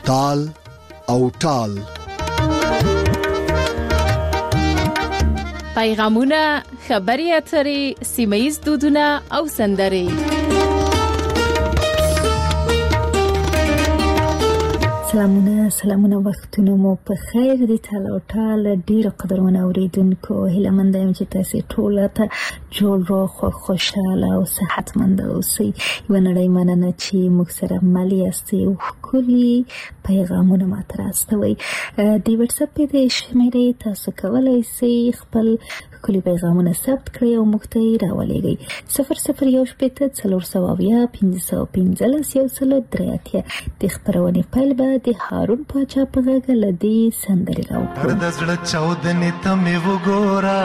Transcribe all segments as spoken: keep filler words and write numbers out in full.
تال او ټال. پیغامونه، خبري اترې، سیمه‌ییز دودونه او سندرې. سلامونه سلامونه وختونه مو په خیر دي. تاله او ټاله ډیره قدرمنه اوریدونکو، هیله مند یم چې تاسو ټول ته جوړ روغ خوشاله او صحتمند اوسئ. یو نړۍ مننه چې موږ سره مل یاستئ او ښکلي پیغامونه ماته راستوئ. د واتساپ د شمیرې تاسو کولی شئ خپل ښکلي پیغامونه ثبت کړئ او موږ ته یې راولېږئ. صفر صفر یو شپېته څلور سوه اویا پنځه سوه پنځلس یو سل درې اتیا. د خپرونې پیل به د هارون پاچا په غږ له دې سندرې راوکړو. د زړه چاودنې ته مې وګوره،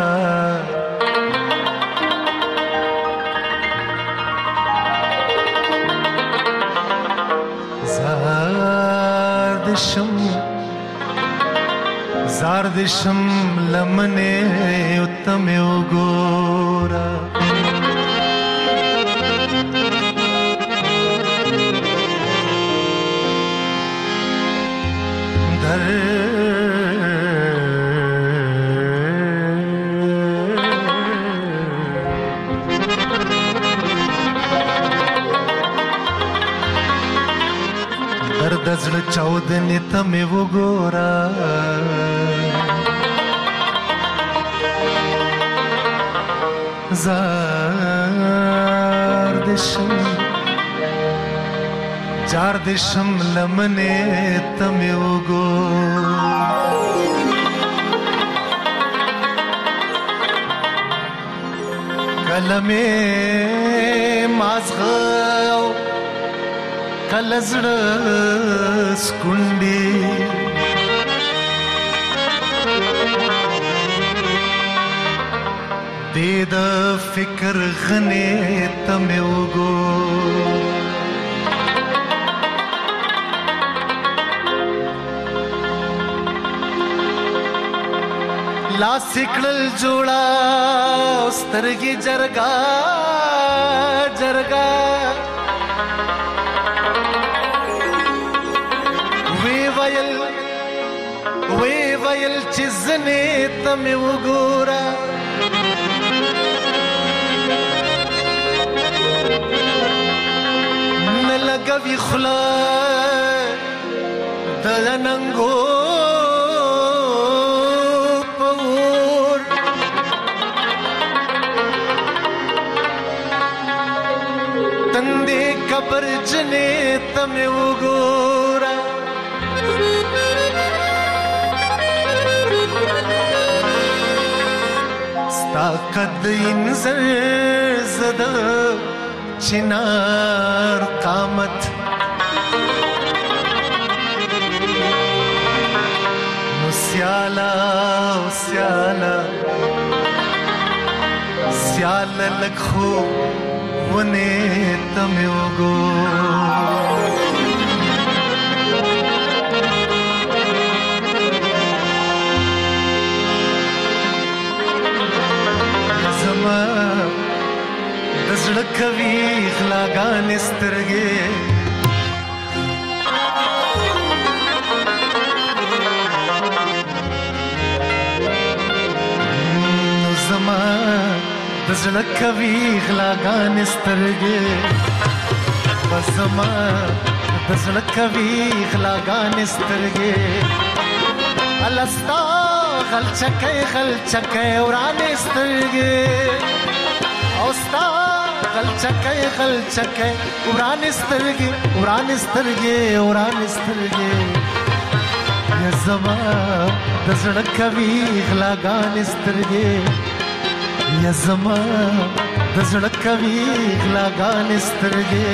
زار د شم زار د شم لمنې ته مې وګوره، درد زړه چاودنې ته مې وګوره، زار د شم جار د شم لمنې ته مې وګوره، کله مې مازغه کله زړه سکونډي، دې د فکر غنې ته مې وګوره، لاس کړل جوړا سترګې جرګا جرګا، وی ویل وی ویل چې زنې ته مې وګوره، نه لګوي خوله د ننګو په اور، تندې قبر جنې ته مې وګوره، ستا قد انزر زده چنار قامت، نو سیالا سیالا سیالا لږ خو ونې ته مې وګوره، زما د زړه کوي غلاګانې سترګې، نو زما د زړه کوي غلاګانې سترګې، بس زما د زړه کوي غلاګانې سترګې، الستا غلچکې غلچکې ورانې سترګې، او ستا غلچکې غلچکې ورانې سترګې ورانې سترګې ورانې سترګې، یا زما د زړه کوي غلاګانې سترګې، یا زما د زړه کوي غلاګانې سترګې.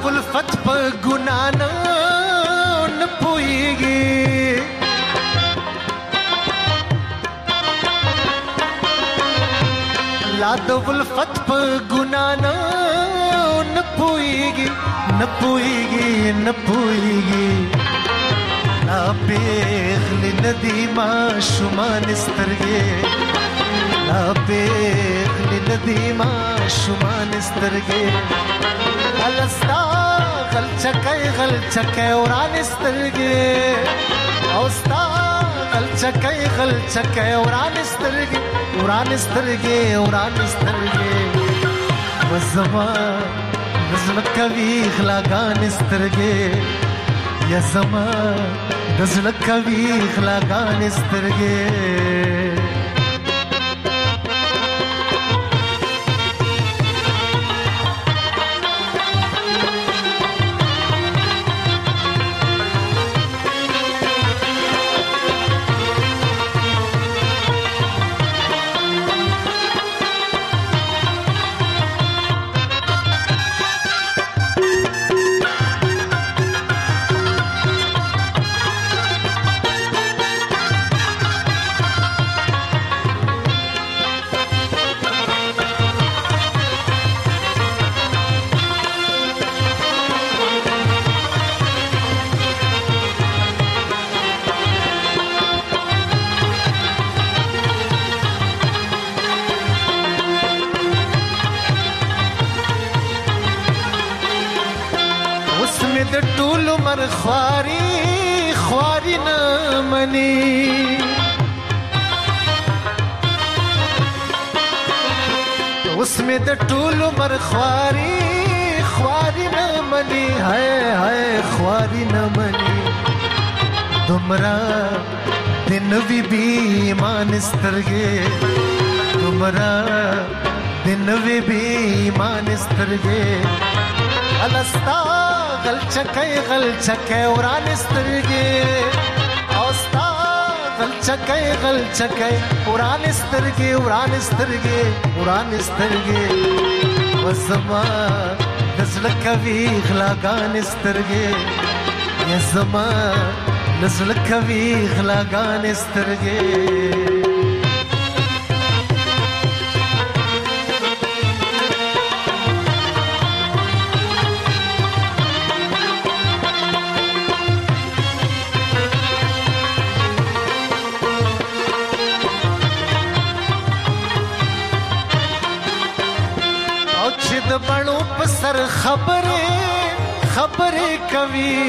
الفت په ګنا نه نه پوهیږي لا د الفت په ګنا نه نه پوهیږي نه پوهیږي نه پوهیږي لا پیغلی ندی ما شمان سترګې لا پیغلی ندی ما شمان سترګې الستا غل چکای غل چکای وران سترګې او ستا غل چکای غل چکای وران سترګې وران سترګې وران سترګې وزما نزل کوي غلاګان سترګې یا زما نزل کوي غلاګان سترګې خواري خواري نه مني اوس مې د ټول عمر خواري خواري نه مني هاي هاي خواري نه مني دومره د نوي بي ایمان سترګې دومره د نوي بي ایمان سترګې الستا غل چکای غل چکای وران سترګې او ستا غل چکای غل چکای وران سترګې وران سترګې وران سترګې وزما نزل کوي غلاګان سترګې یا زما نزل کوي غلاګان سترګې د بڼو په سر خبرې خبرې کوي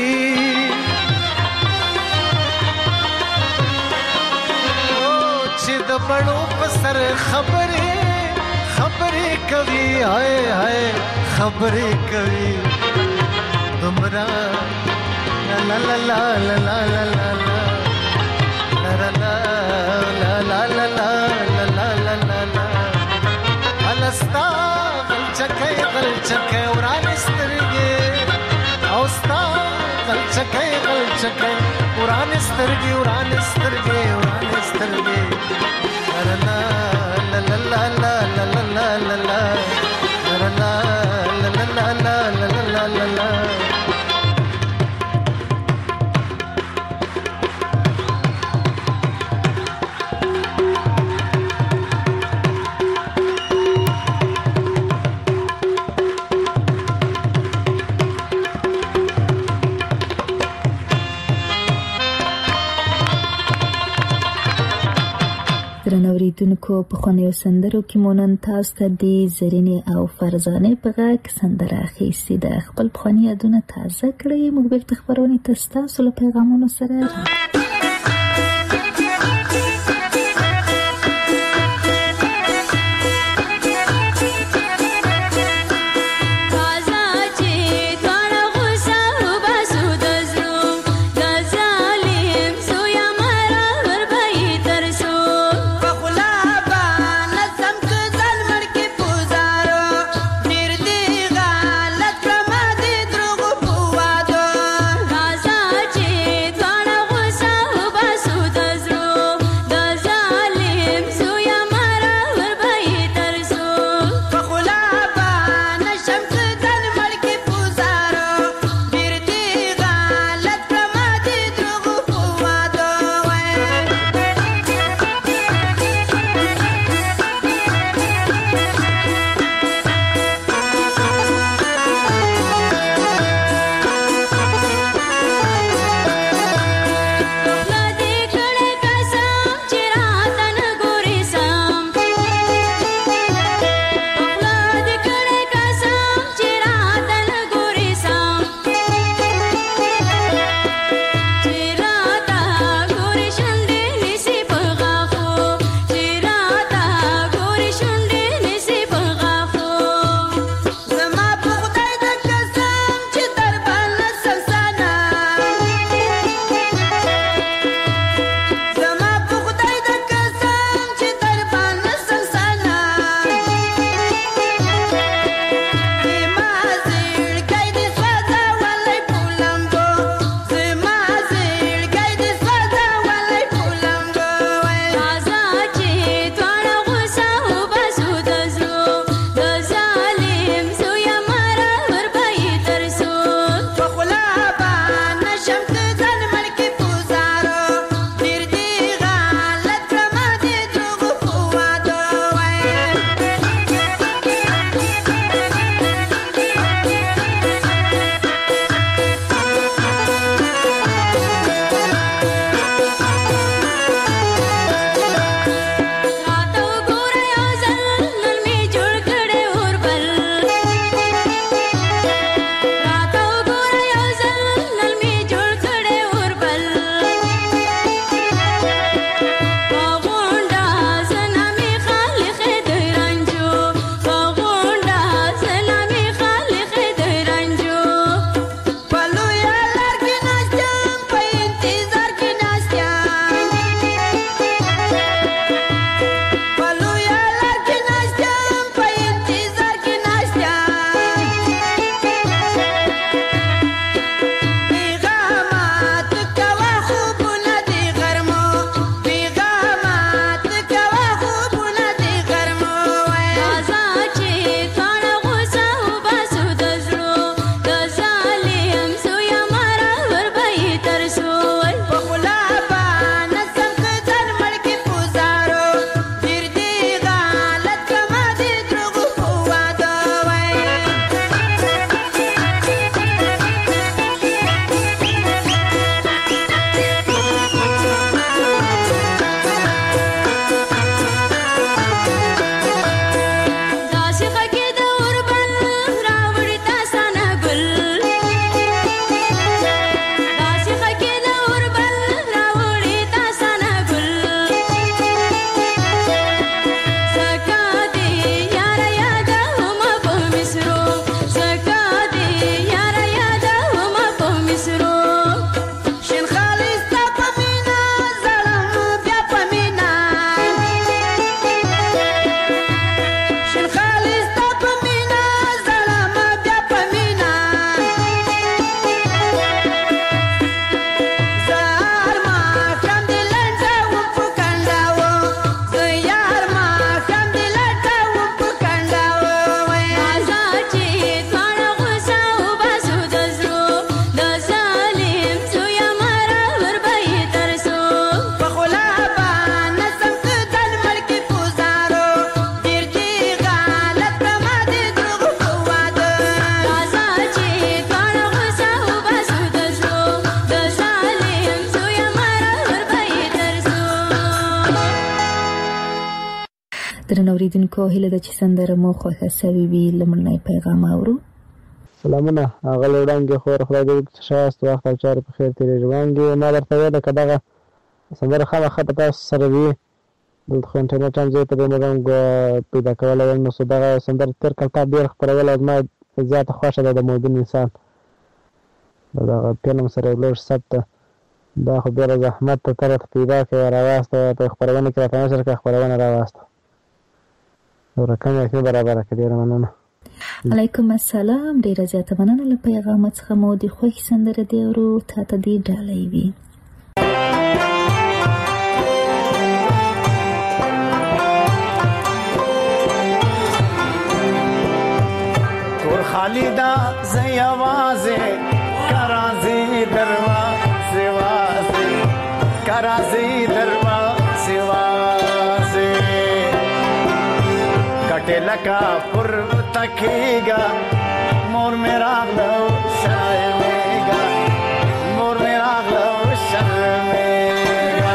او چې د بڼو په سر خبرې خبرې کوي هاي هاي خبرې کوي دومره لا لا لا لا لا لا لا لا لا لا لا لا لا لا لا الستا چکای غل چکای وران سترګې او ستا غل چکای غل چکای وران سترګې وران سترګې وران سترګې لا لا لا لا لا لا لا لا لا لا لا لا لا لا لا درنوریدونکو په خوانیو سندرو کې مونږ تاسو ته د زرینې او فرزانه په غږ سندره اخیستې ده خپل خواني یادونه تازه کړئ موږ بیرته خبرونه تاسو له پیغامونو سره Gaza, اوریدونکو هیله ده چې سندره مو خوښه سوي وي. لومړنی پیغام اورو. سلامونه اغلی وړانګې خور خدای دې وکړي چې ښایست وخت او چارې په خیر تېرېږي. وړانګې ما درته ویله که دغه سندره خامخا په تاسو سره وي دلته خو انټرنېټ هم زه یې په دې نه پیدا کولی یم نو څو دغه سندره تېر کال تا ډېر خپروله زما زیاته خوښه ده د موجود انسان د دغه فلم سره یو لږ ثبت دا خو بېله زحمت ته طرف پیدا کړې راواسته په خپرونه کې راته نشر کړه خپرونه راواسته نو رقم یې ښه برابره کړه. ډېره مننه. علیکم السلام. ډېره زیاته مننه له پیغامه څخه مو د خوښې سندره دې اورو. تا ته دې ډالۍ وي. کور خالی دا زی آوازه کرازی دروازه وازه کرازی دروازه وازه کټه لکا پر تکیگا مور میرا غلو شرمیگا مور میرا غلو شرمیگا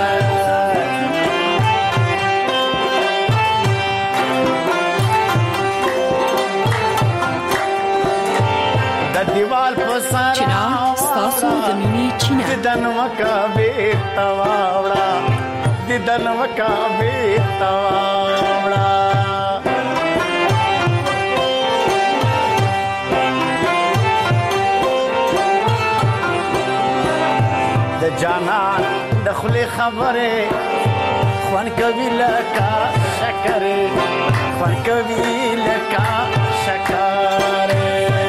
د دیوال په سارا ستاسو د مینې چینه ددن وکا بیتا واوړه ددن وکا بیتا واوړه د جانان د خلی خبره خوان کوي لکا شکره خوان کوي لکا شکره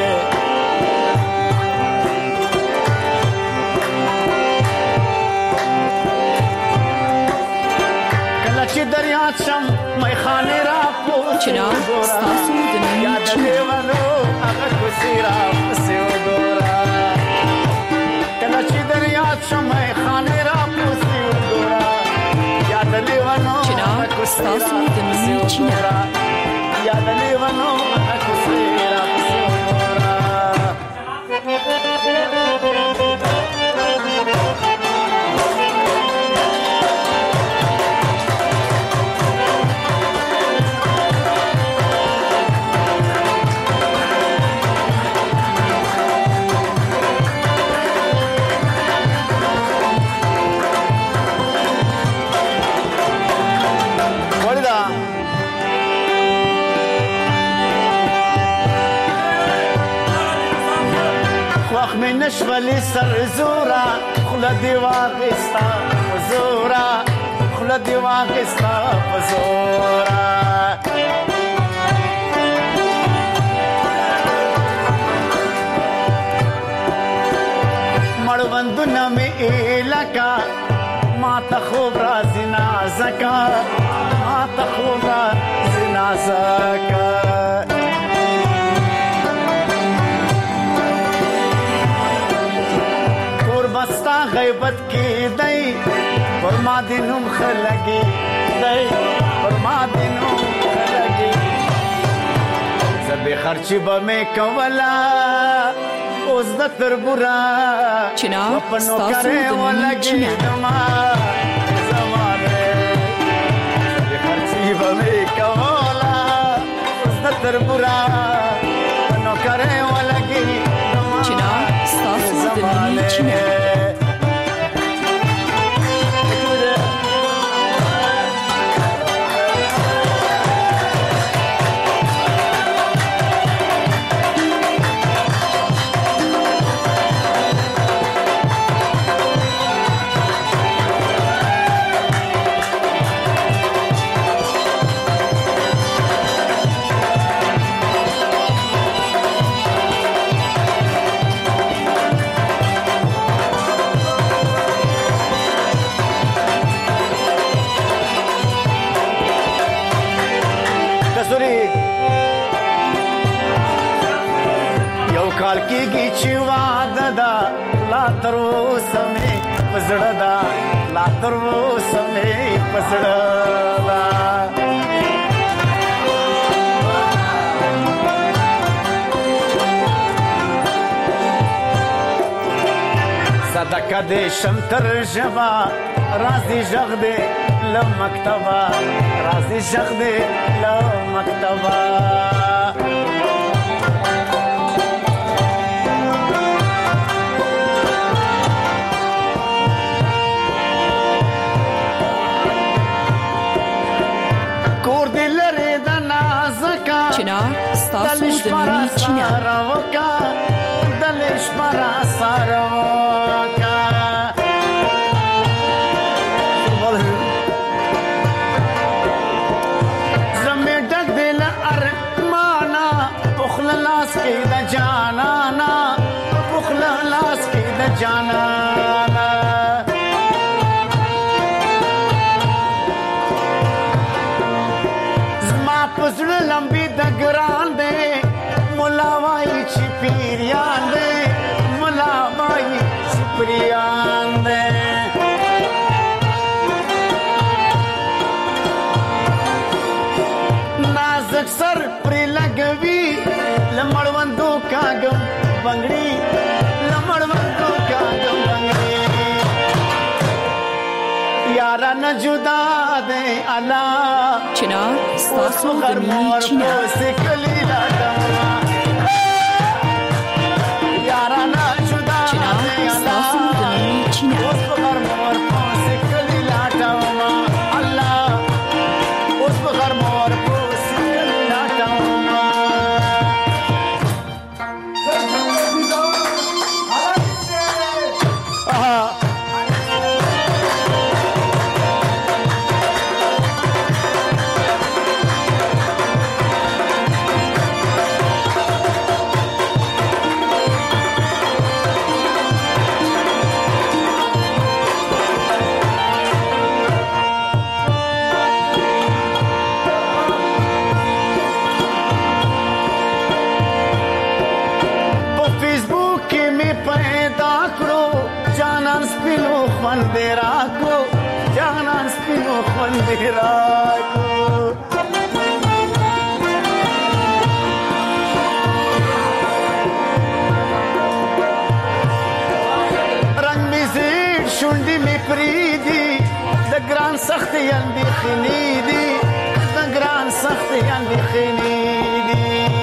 چې دریا چم مې خانه را پوه چنان ستاسو د مینې چینه هغه کوسیرا سیو ګورا کله چې دریا چم مې خانه را پوه سیو ګورا یاد لیوانو چنان ستاسو د مینې چینه یاد لیوانو هغه کوسیرا سیو ګورا من نشولی سر زورا خلدی واقستا زورا خلدی واقستا زورا مړوند نمی الکا ما ته خوب را زنا زکا ما ته خوب را زنا زکا بستا غیبت کی دی پر ما دینم خلگی دی پر ما دینم خلگی زبی خرچی با می کولا اوز دا تربورا چنان ستاسو د مینې چینه زمانه زبی خرچی با می کولا اوز دا تربورا پنو کرے ولگی چنان ستاسو د مینې چینه یو کال کېږي چې واده ده لا تر اوسه مې په زړه ده لا تر اوسه مې په زړه ده صدقه دې شم تر ژبه راځي غږ دې له مکتبه راځي غږ دې له مکتبه کور دې لرې د نازکه چنار ستاسو د ملي چینل دلشمرا ساروکا زمین ډک دل ارمانا بخل لاس کې د جانانا بخل لاس کې د جانانا زما پزړه لمبي د ګران دی مولا وای چې پیریان دی مولا وای چې پیریان دی نازک سر پر لګوي لمړوندو کاګم بنگړي لمړوندو کاګم بنگړي یارا نه جدا دی الا چنار ستاسو د ملي چینل سکلی لاټم یارا نه جدا دی الا اوس بغیر مور په سکلی لاټم الله اوس بغیر مور په سکلی لاټم Bandera ko, janan spino bandera ko. Rang mi zid shundi mi pridi, da gran sakhti yandi khinidi, da gran sakhti yandi khinidi.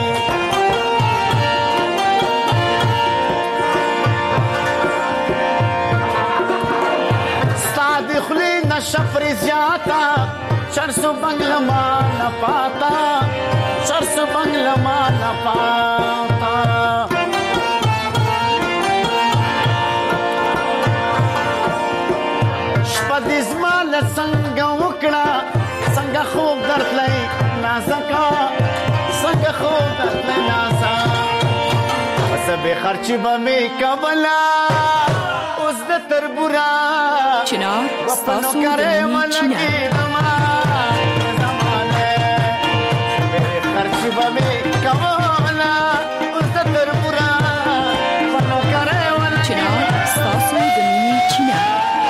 دخلی نشفر زیاتا چرسو بنگلما نپاتا چرسو بنگلما نپاتا شپد ازمال سنگا وکڑا سنگا خوب درتلی نازکا سنگا خوب درتلی نازا بس بے خرچی بمی کبلا اوس د تربورا چنار ستاسو د ملي چینل زمانه به خرچ به کولا اوس د تربورا پنو کرے ولا چنار ستاسو د ملي چینل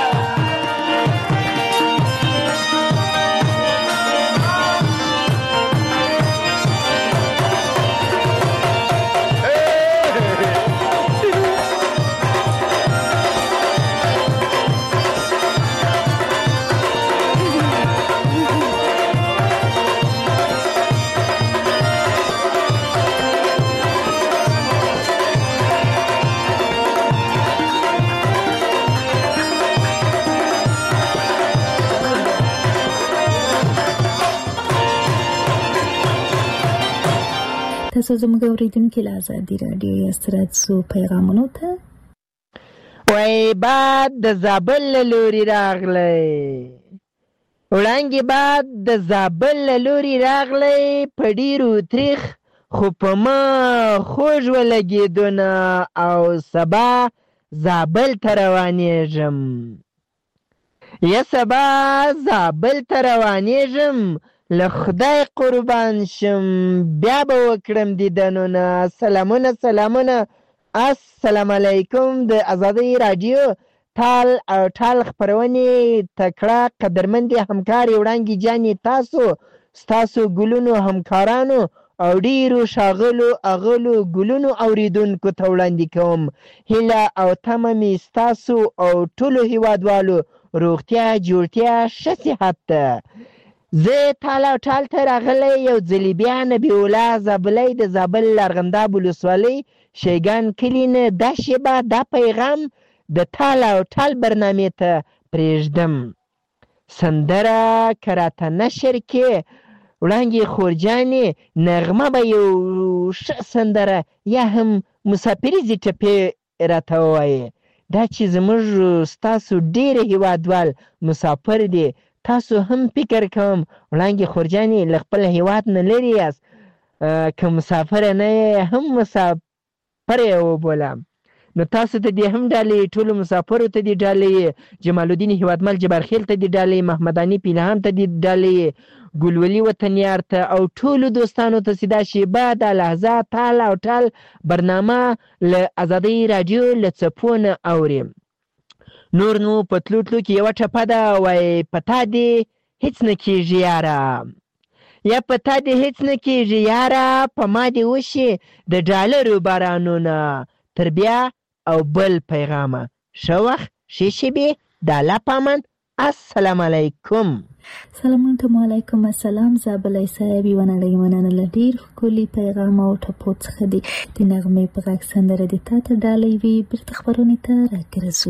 تاسو زموږ اوریدونکي له ازادي راډیو یا ستاسو پیغامونو ته وای باد د زابل له لوري راغلی وړانګې باد د زابل له لوري راغلی په ډېرو تریخ خو په ما خوږ ولګېدونه او سبا زابل ته روانېږم یا سبا زابل ته روانېږم له خدای قربان شم بیا به وکړم دیدنونه سلامونه سلامونه السلام علیکم د ازادۍ راډیو ټال او ټال خپرونې تکړه قدرمندې همکارې وړانګې جانې تاسو ستاسو ګلونو همکارانو او ډیرو ښاغلو اغلو ګلونو اوریدونکو ته وړاندې کوم هیله او تمه مې ستاسو او ټولو هیوادوالو روغتیا جوړتیا ښه صحت ده. زه تال او ټال ته راغلی یو ځلې بیا نبي الله زابلی د زابل ارغنداب ولسوالۍ شیګان کلي نه دا شیبه دا پیغام د تال او ټال برنامې ته پرېږدم. سندره که راته نشر کې وړانګې خورجانې نغمه به یو ښه سندره یا هم مسافریزې ټپې راته ووایې. دا چې زموږ ستاسو ډېر هیوادوال مسافر دي تاسو هم فکر کوم وړانګې خورجانې له خپل هیواد نه لرې یاست که مسافره نه یې هم مسافر یې وبولم نو تاسو ته دې هم ډالۍ ټولو مسافرو ته دې ډالۍ جمال الدین هیوادمل جبارخیل ته دې ډالۍ محمداني پیلهام ته دې ډالۍ ګلولي وطنیار ته او ټولو دوستانو ته چې دا شیبه دا لحظه تال او ټال برنامه له ازادۍ راډیو له څپو نه اوري. نور نو په تلو تلو کې یوه ټپه ده وایي په تا دې هېڅ نه کېږي یاره یا په تا دې هېڅ نه کېږي یاره په ما دې وشي د ډالرو بارانونه تر بیا او بل پیغامه ښه وخت ښې شېبې د الله په امان. السلام علیکم. سلامونه علیکم. السلام زابلی صاحب یوه نړۍ مننه له ډېر ښکلي پیغام او ټپو څخه دي د نغمې په غږ سندره دې تا ته ډالۍ وي. بېرته خپرونې ته راګرځو.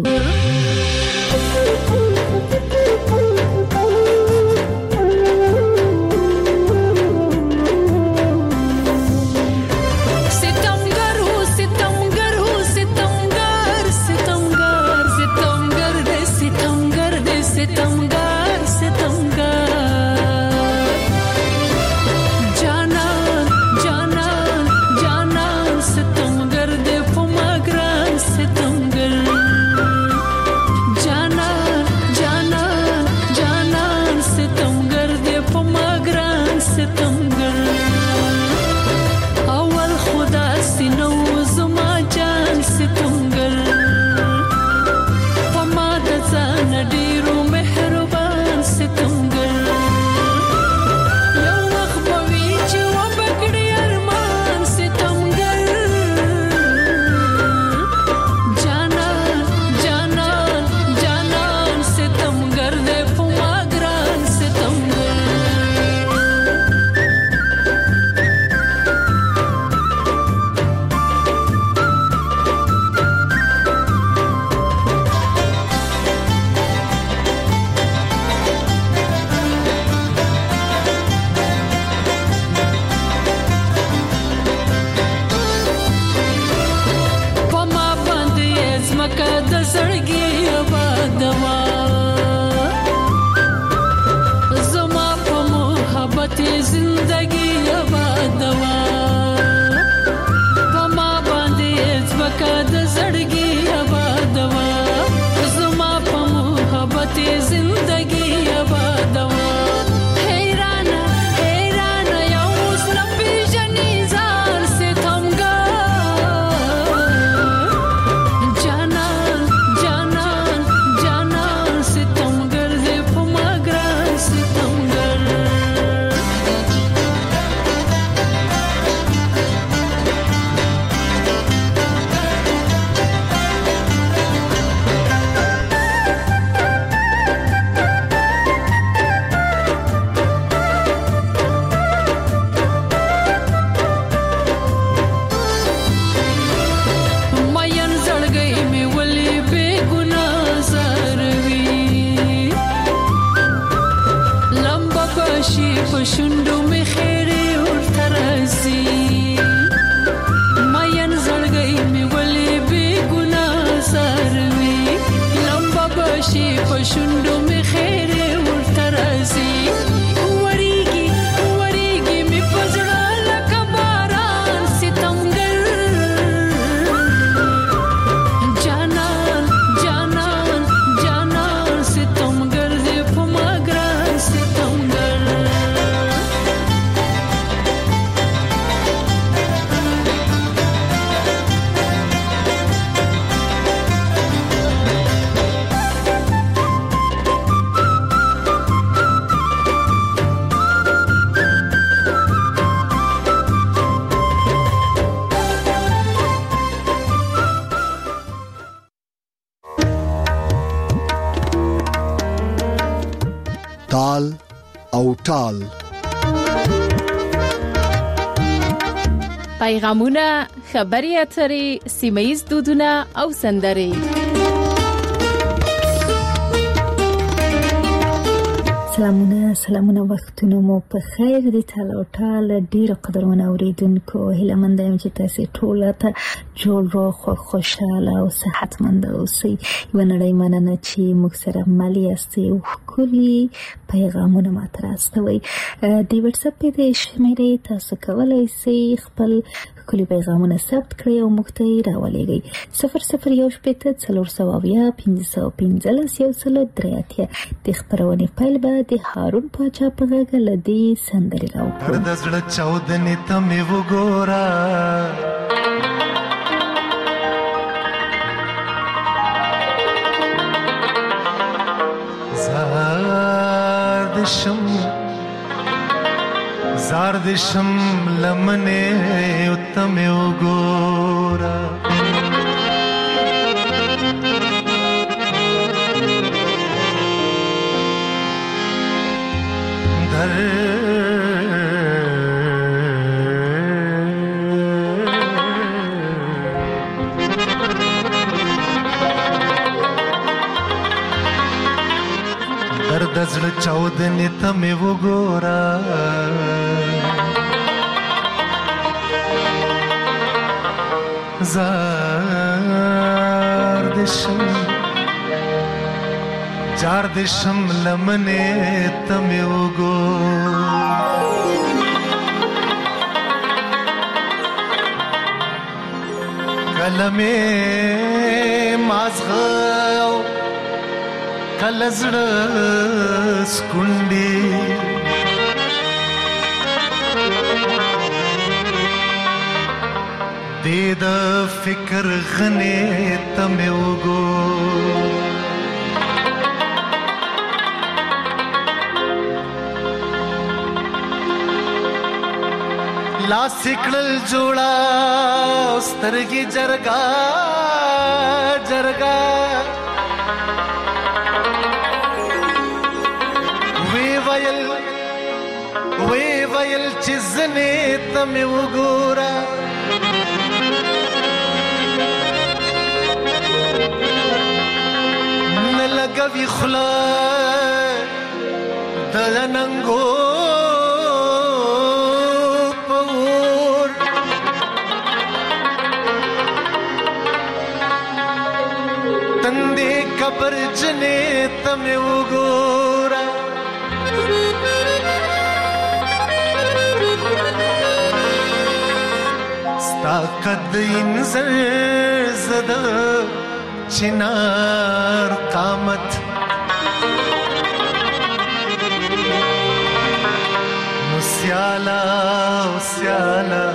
تال او ټال. پیغامونه، خبري اترې، سیمه‌ییز دودونه او سندرې. سلامونه سلامونه وختونه مو په خیر دي. تال او ټال ډیرو قدرمنو اوریدونکو، هیله مند یم چې تاسو ټول ته جوړ روغ او خوشاله او صحتمند اوسئ. یو نړۍ مننه چې موږ سره مل یاستئ او ښکلي پیغامونه ماته راستوئ. د واتساپ د شمیرې تاسو کولی شئ خپل ښکلي پیغامونه ثبت کړئ او موږ ته یې راولېږئ. صفر صفر یو شپېته څلور سوه اویا پنځه سوه پنځلس یو سل درې اتیا. د خپرونې پیل به د هارون پاچا په غږ له دې سندرې راوکړو. د زړه چاودنې ته مې وګوره، زار د شم زار د شم لمنې ته مې وګوره، درد زړه چاودنې ته مې وګوره، زار د شم جار د شم لمنې ته مې وګوره، کله مې مازغه کله زړه سکونډي، دې د فکر غنې ته مې وګوره، لاس کړل جوړا سترګې جرګا جرګا، وی ویل وی ویل چې زنې ته مې وګوره، نه لګوي خوله د ننګو په اور، تندې قبر جنې ته مې وګوره، ستا قد انزر زده چنار قامت، نو سیالا سیالا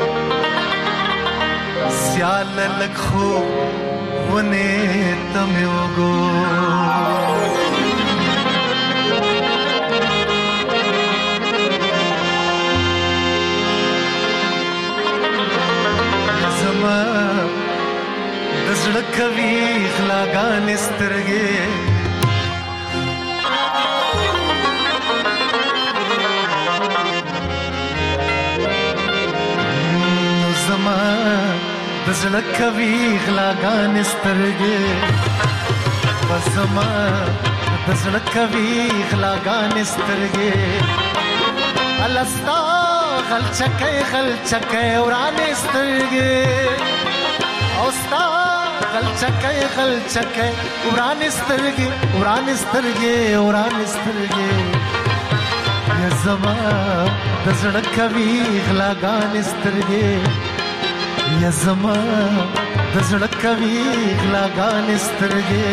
سیالا لږ خو ونې ته مې وګوره، زما د زړه کوي غلاګانې سترګې، زما د زړه کوي غلاګانې سترګې، زما د زړه کوي غلاګانې سترګې، الستا غلچکې غلچکې ورانې سترګې، او ستا غلچکې غلچکې ورانې سترګې ورانې سترګې ورانې سترګې، یا زما د زړه کوي غلاګانې سترګې، یا زما د زړه کوي غلاګانې سترګې.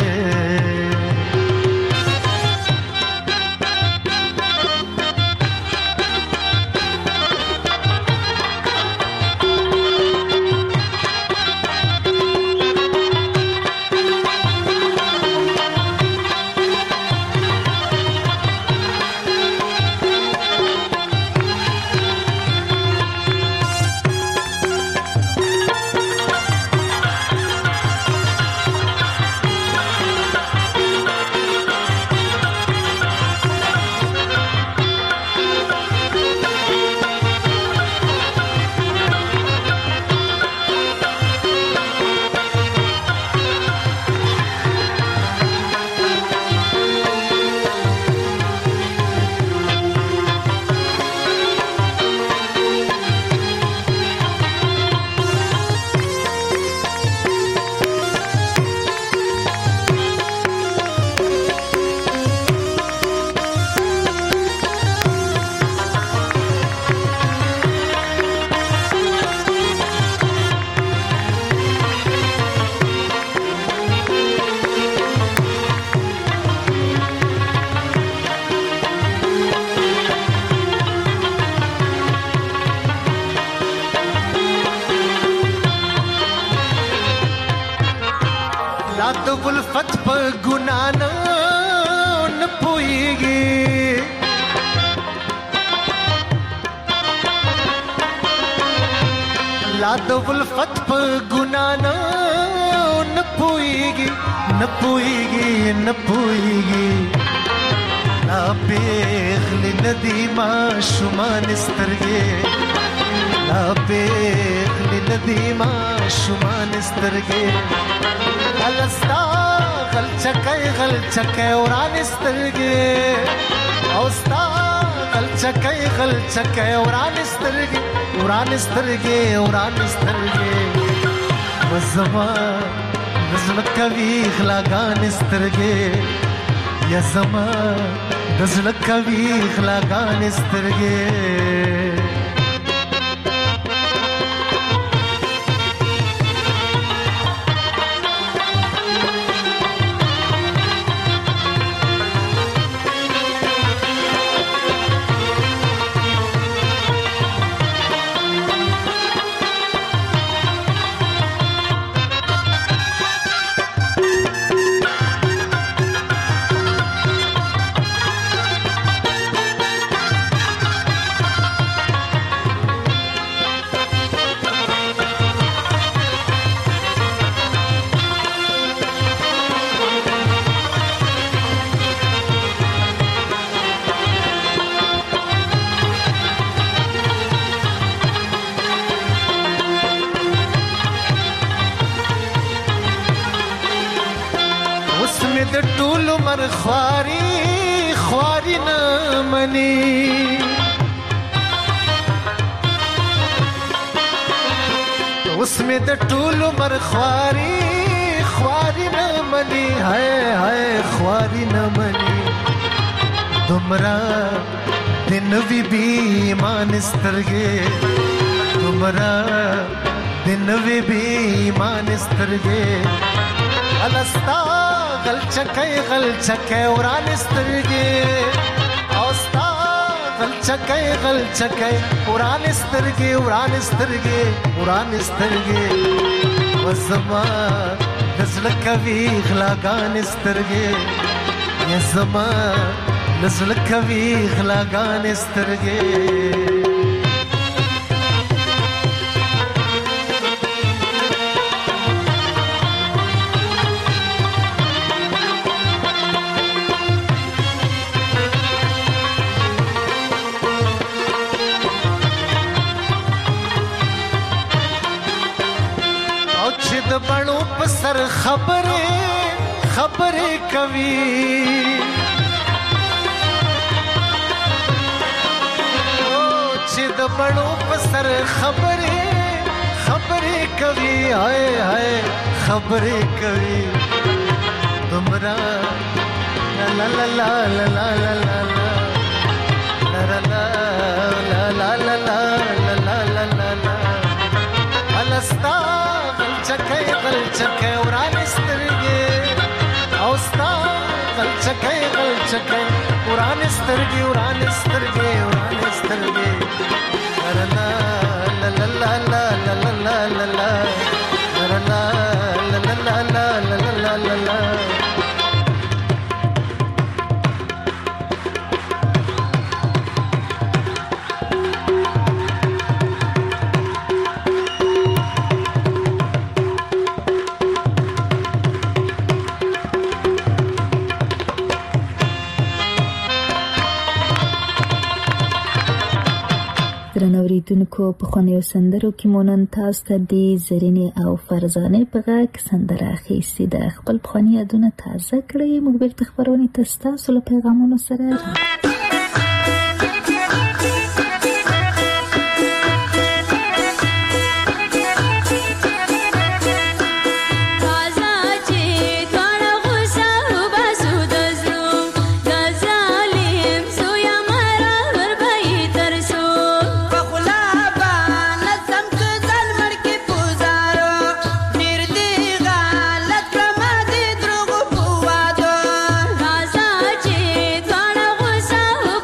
لا د ولفت په ګنا نه نه پوهیږي لا د ولفت په ګنا نه نه پوهیږي نه پوهیږي نه پوهیږي لا پیغلی ندی ما شمان سترګې لا پیغلی ندی ما شمان سترګې الستا غل چکای غل چکای وران سترګې او ستا غل چکای غل چکای وران سترګې وران سترګې وران سترګې وزما نزل کوي غلاګان سترګې یا زما نزل کوي غلاګان سترګې خواري خواري نه مني اوس مې د ټولو مر خواري خواري نه مني هاي هاي خواري نه مني تمرا د نوي بي ایمان سترګې تمرا د نوي بي ایمان سترګې الستا غل چکای غل چکای وران سترګې او ستا غل چکای غل چکای وران سترګې وران سترګې وران سترګې وزما نزل کوي غلاګان سترګې یا زما نزل کوي غلاګان سترګې د بڼو په سر خبرې خبرې کوي او چې د بڼو په سر خبرې خبرې کوي هاي هاي خبرې کوي تمرا لا لا لا لا لا لا لا لا لا لا لا لا لا الستا چکای غل چکای وران سترګې او ستا غل چکای غل چکای وران سترګې وران سترګې وران سترګې لا لا لا لا لا لا لا لا لا لا لا لا لا لا لا درنوریدونکو په خوانیو سندرو کې مونږ تاسو ته د زرینې او فرزانه په غږ سندره اخیستې ده خپل خواني یادونه تازه کړئ موږ بیرته خبرونه تاسو له پیغامونو سره Gaza,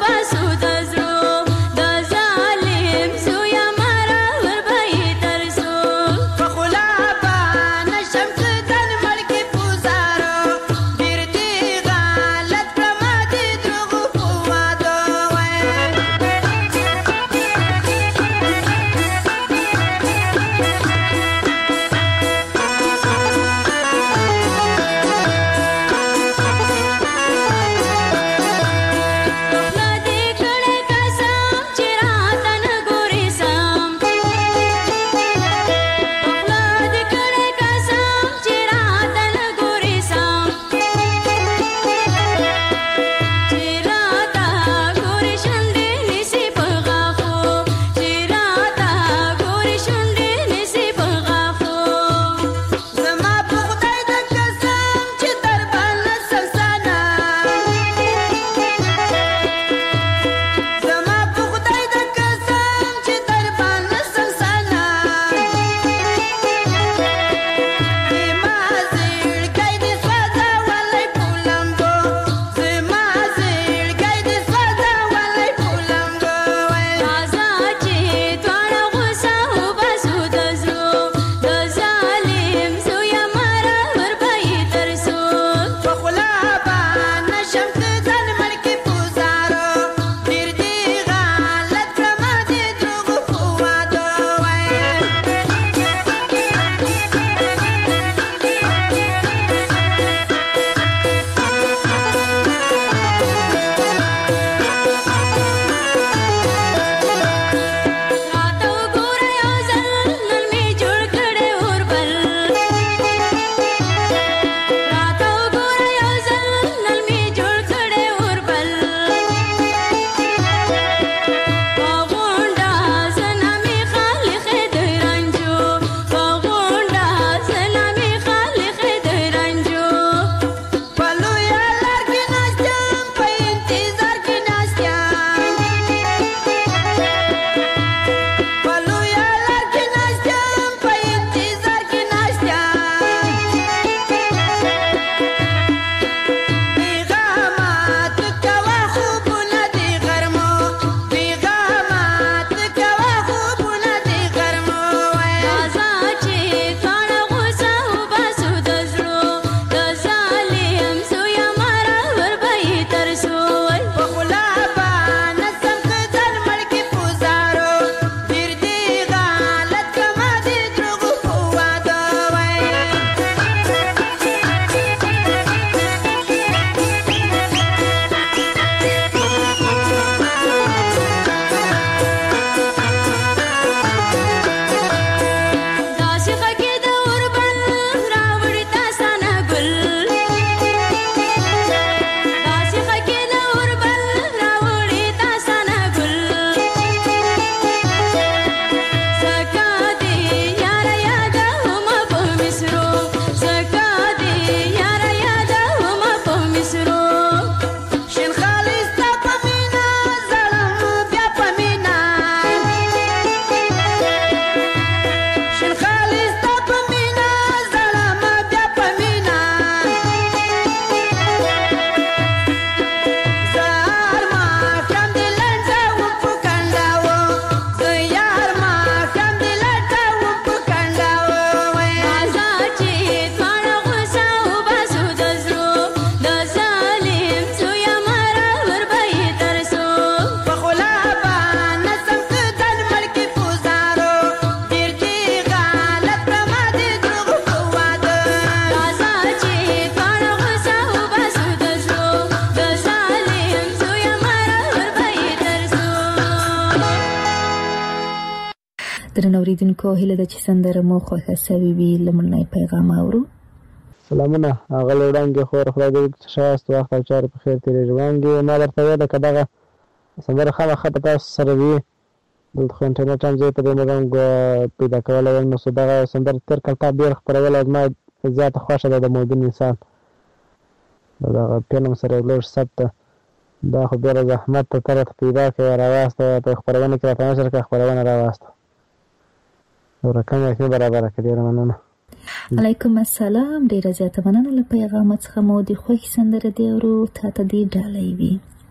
اوریدونکو هیله ده چې سندره مو خوښه سوي وي. لومړنی پیغام اورو. سلامونه اغلی وړانګې خور خدای دې وکړي چې ښه یاست، وخت او چارې په خیر تېرېږي. وړانګې ما درته ویله که دغه سندره خامخا په تاسو سره وي، دلته خو انټرنېټ هم زه یې په دې موږ پیدا کولی یم، نو څو دغه سندره تېر کال تا ډېر خپرولی، زما زیاته خوښه ده د موبین انسان د دغه فلم سره یو لوړ ثبت ده. دا خو بېله زحمت ته ته راته پیدا کړې راواستوه، په خپرونه کې راته نشر کړه، خپرونه راواستوه، نو رقم یې ښه برابره کړه. ډېره مننه. علیکم السلام، ډیره زیاته مننه له پیغام څخه. مو د خوښ سندره دی اورو، تا ته دې ډالۍ وي.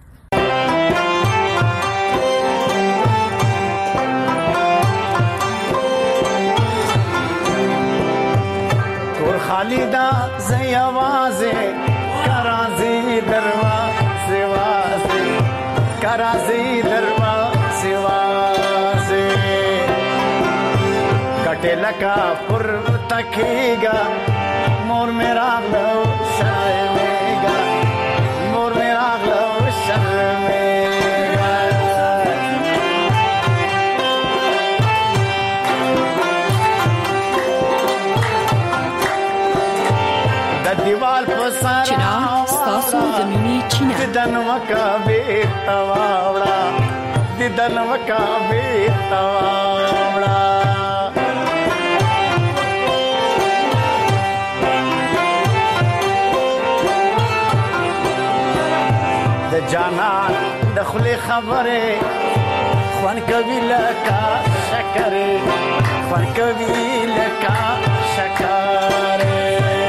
کور خالی دا زی آوازه کرازی دروازه وازه کرازی دروازه وازه کټه لکا پر تکیگا مور میرا غلو شرمیگا مور میرا غلو شرمیگا د دیوال پسرا چنا ستاسو د مینې چینه ددن وکا بیتا واوڑا ددن وکا بیتا واوڑا جانان دخلی خبره خوان کوي لکا شکره خوان کوي لکا شکره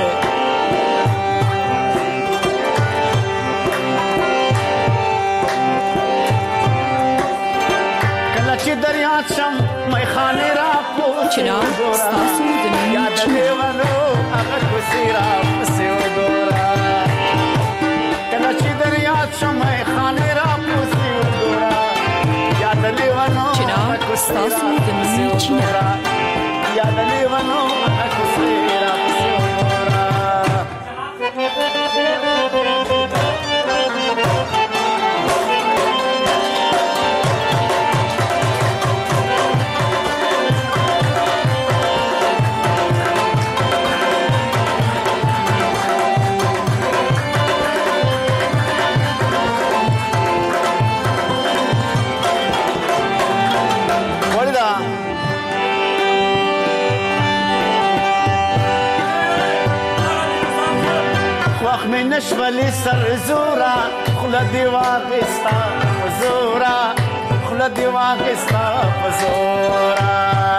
کله چې دریا شم مې خانه را پوه چنا ستاسو د مینې چینه ونو هغه کوسیرا پسې وګورا کله چې دریا شم مې خانه را پوه وګورا یاد لیوانو چنا ستاسو د مینې چینه یاد لیوانو هغه کوسیرا پسې وګورا من نشولی سر زورا خلدی واقستا زورا خلدی واقستا زورا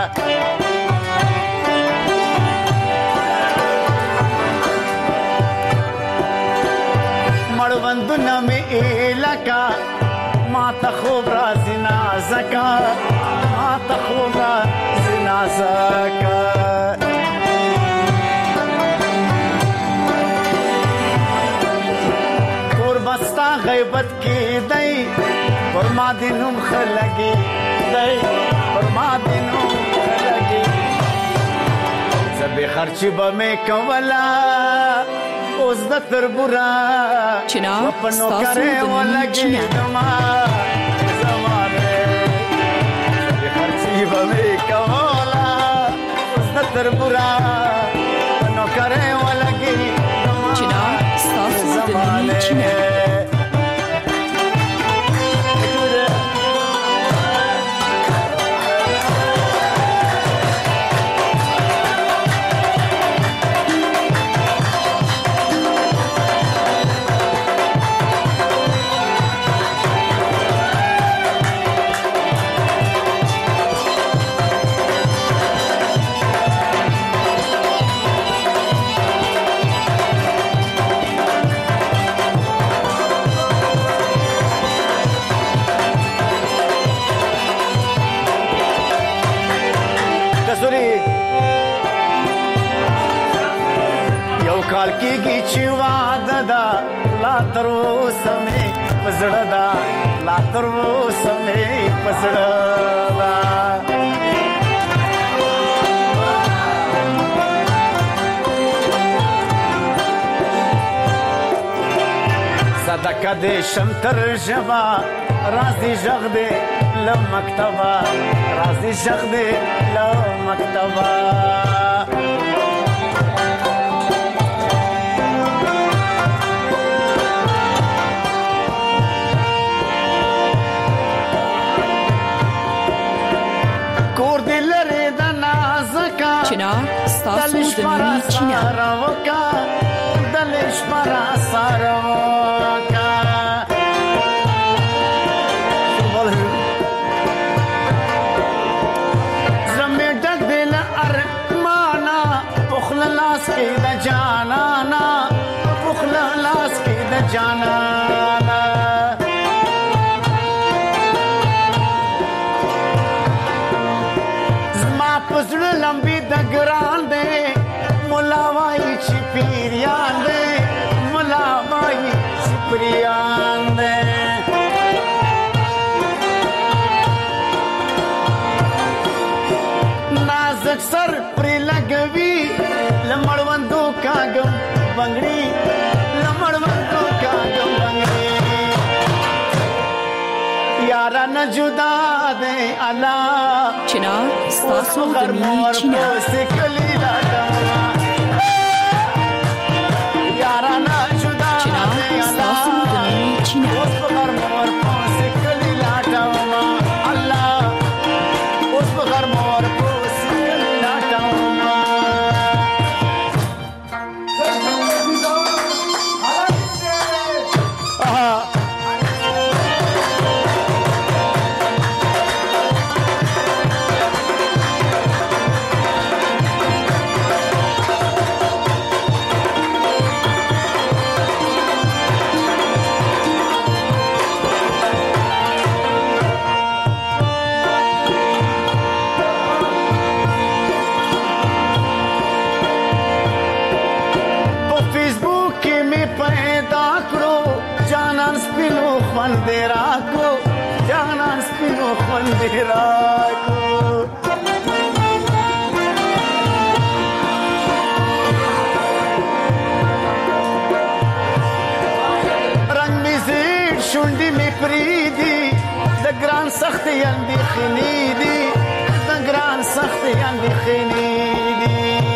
مړوند نمی الکا ما ته خوب را زنا زکا ما ته خوب را زنا زکا بستا غیبت کی دی پر ما دینم خلگی دی پر ما دینم خلگی زبی خرچی با می کولا اوز دا تربورا چنا وپنو ستاسو کرے د مینې ولگی چینه دما زمانے زبی خرچی با می کولا اوز دا تربورا وپنو کرے ولگی دما چنا ستاسو د مینې چینه یو کال کېږي چې واده ده لا تر اوسه مې په زړه ده لا تر اوسه مې په زړه ده صدقه دې شم تر ژبه راځي غږ دې له مکتبه راځي غږ دې له مکتبه کور دې لرې د نازکه چنار ستاسو د ملي چینل دلش برا ساروکا زمین ډک دل ارمانا بخل لاس کې د جانانا بخل لاس کې د جانانا زما پزړه لمبي د ګران دې مولا وای چې پیریان دې مولا وای چې پیریان دې نازک سر پر لګوي لمړوندو کاګم بنگړي لمړوندو کاګم بنگړي یارا نه جدا دې الا چنار ستاسو د ملي چینل Banderaco, Janan Spino Banderaco. Rang mi zid, shundi mi pridi, the grand sakhti yandi khinidi, the grand sakhti yandi khinidi.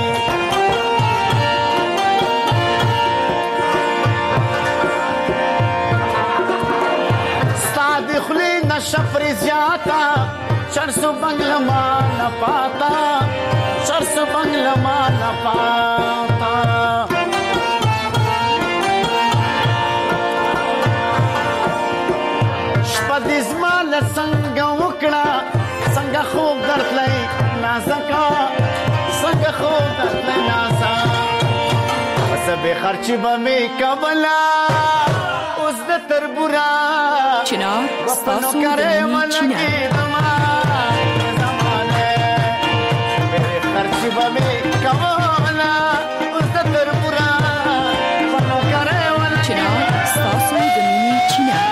شفر زیاتا چرسو بنگلما نہ پاتا چرسو بنگلما نہ پاتا شپدیزما لسنگ وکڑا سنگ خوب درتلئی نازکا سنگ خوب درتلئی نازا بس بے خرچی بمی کبلا اس د تربورا چنار ستاسو د ملي چینل میرے خرچی بمی کبلا اس د تربورا پنو کرے والا چنار ستاسو د ملي چینل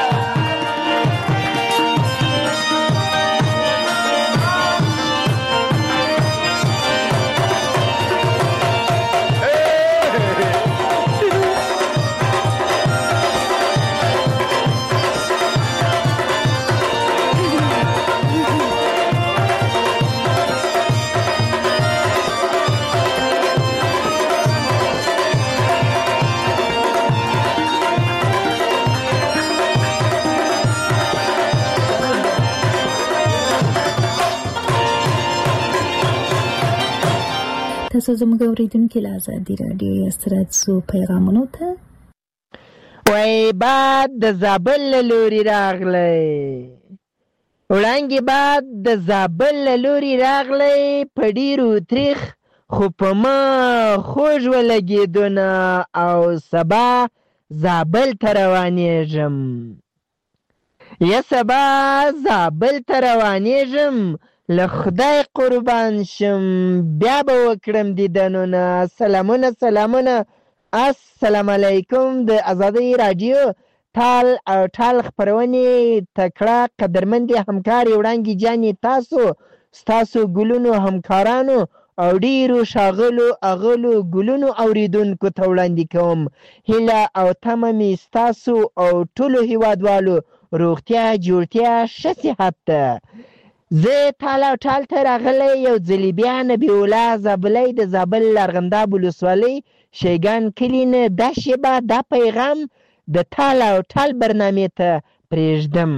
تاسو زموږ اوریدونکي له ازادي راډیو یا ستاسو پیغامونو ته وای باد د زابل له لوري راغلی وړانګې باد د زابل له لوري راغلی په ډېرو تریخ خو په ما خوږ ولګېدونه او سبا زابل ته روانېږم یا سبا زابل ته روانېږم له خدای قربان شم بیا به وکړم دیدنونه سلامونه سلامونه السلام علیکم د ازادۍ راډیو تال او ټال خپرونې تکړه قدرمندې همکارې وړانګې جانې تاسو ستاسو ګلونو همکارانو او ډیرو ښاغلو اغلو ګلونو اوریدونکو ته وړاندې کوم هیله او تمه مې ستاسو او ټولو هیوادوالو روغتیا جوړتیا ښه صحت ده. زه تال او ټال ته راغلی یو ځلې بیا نبي الله زابلی د زابل ارغنداب ولسوالۍ شیګان کلي نه دا شیبه دا پیغام د تال او ټال برنامې ته پرېږدم.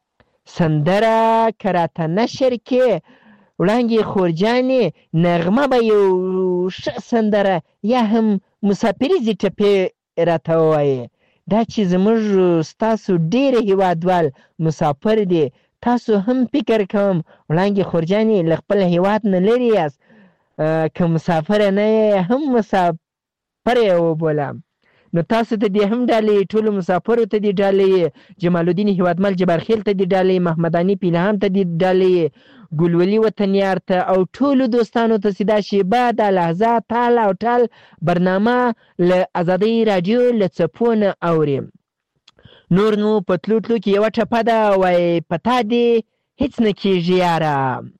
سندره که راته نشر کې وړانګې خورجانې نغمه به یو ښه سندره یا هم مسافریزې ټپې راته ووایې. دا چې زموږ ستاسو ډېر هیوادوال مسافر دی تاسو هم فکر کوم وړانګې خورجانې له خپل هیواد نه لرې یاست که مسافره نه یې هم مسافر یې وبولم نو تاسو ته دې هم ډالۍ ټولو مسافرو ته دې ډالۍ جمال الدین هیوادمل جبارخیل ته دې ډالۍ محمداني پیلهام ته دې ډالۍ ګلولي وطنیار ته او ټولو دوستانو ته چې دا شیبه دا لحظه تال او ټال برنامه له ازادۍ راډیو له څپو نه اوري. نور نو په تلو تلو کې یوه ټپه ده وایي په تا دې هېڅ نه کېږي یاره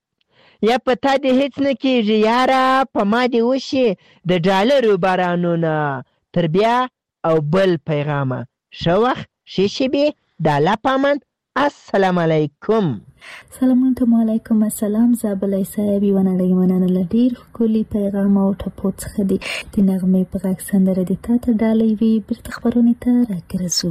یا په تا دې هېڅ نه کېږي یاره په ما دې وشي د ډالرو بارانونه تر بیا او بل پیغامه ښه وخت ښې شیبې د الله په امان. السلام علیکم. سلامونه علیکم. السلام زابلی صاحب یوه نړۍ مننه له ډېر ښکلي پیغام او ټپو څخه دي د نغمې په غږ سندره دې تا ته ډالۍ وي. بېرته خپرونې ته راګرځو.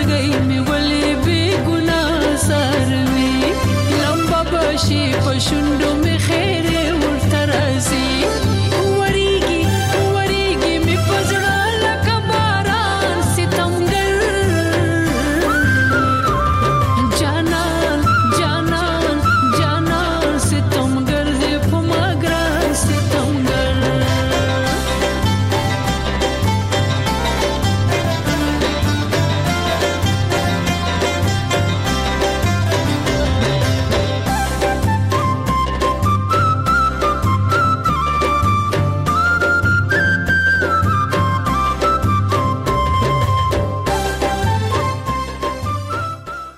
شي په شونډو